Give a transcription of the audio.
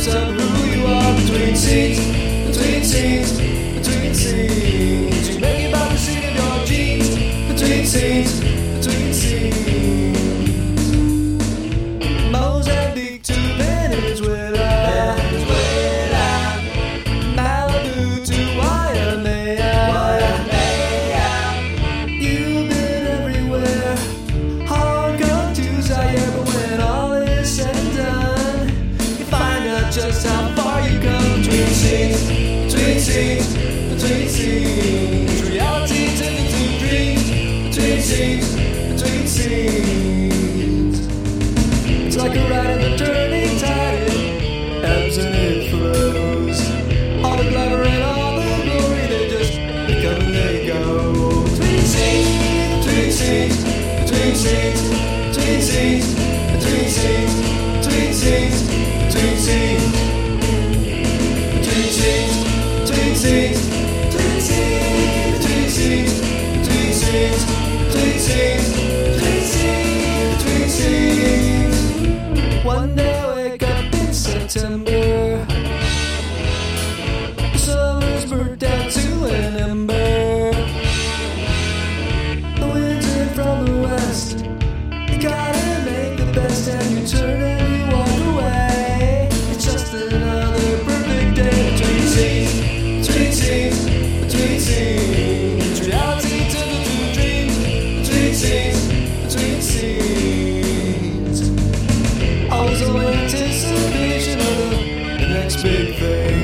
sense of who you are. Between scenes, between scenes, between scenes. You make it by the seat of your jeans. Between scenes, between scenes. Mozambique to Venezuela, Malibu to Waimea. You've been everywhere, Hong Kong to Zaire, but when all is said and done, you find out just how far you come. Between scenes, between scenes, between scenes. Reality turned into dreams. Between scenes, between scenes. It's like a ride in the turning tide, it ebbs and it flows. All the glamour and all the glory, they just come and they go. Between scenes, between scenes, between scenes, between scenes, between scenes, between scenes, between scenes, between scenes, between scenes, between scenes, between scenes, between scenes, between scenes, between scenes, between scenes. One day I wake up in September, the summer's burnt down to an ember. The wind's in from the west, you gotta make the best, and you turn and you walk away. It's just another perfect day. Between scenes, between scenes, between scenes. Reality turned into dreams. Between scenes, between scenes. Always on anticipation of the next big thing.